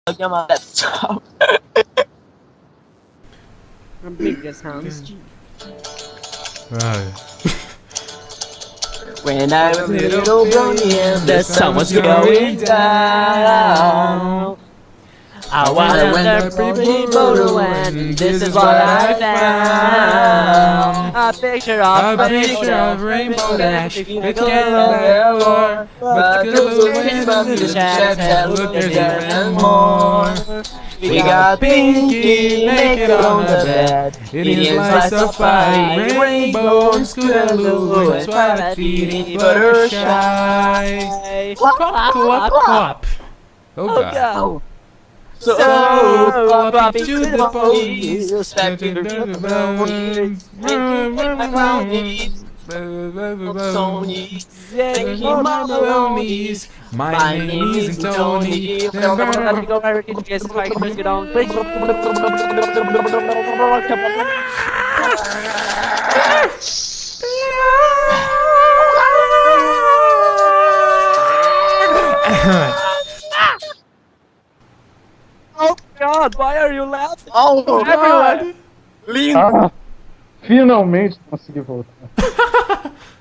aqui é uma laptop. A bigger sounds. Ai. When I was a little brony and the sun was going down, I went up pretty photo and this is what I found. A picture of Rainbow Dash. It It can't more, but the the chat has look looked there and more. We got Pinky naked on the bed, Eating a slice of pie, rainbow and Scootaloo, and Twilight feeding Fluttershy. Clop, clop, clop. Oh god. Oh. So, Clop to the police, back to the brownies, my brownies, Sony, taking my brownies. My name isn't Tony. Oh God, why are you laughing? Oh, Everywhere. lindo! Ah, finalmente consegui voltar.